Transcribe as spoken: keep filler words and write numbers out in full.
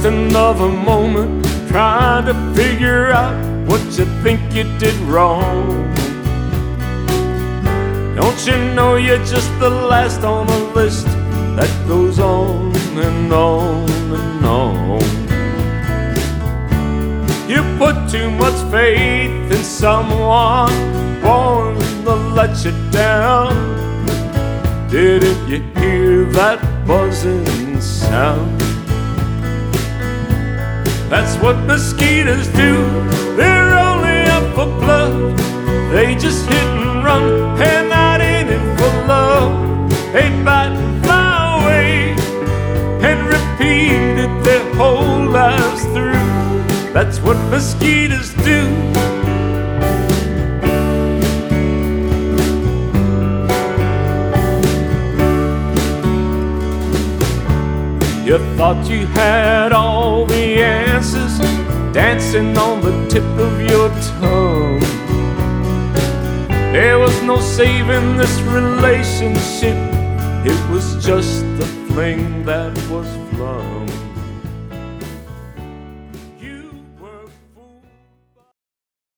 instant of a moment, trying to figure out what you think you did wrong. Don't you know you're just the last on the list that goes on and on and on? You put too much faith in someone born to let you down. Didn't you hear that buzzing sound? That's what mosquitoes do. They're only up for blood. They just hit and run, and not in it for love. They bite and fly away and repeat it their whole lives through. That's what mosquitoes do. You thought you had all the answers, dancing on the tip of your tongue. There was no saving this relationship. It was just a fling that was flung.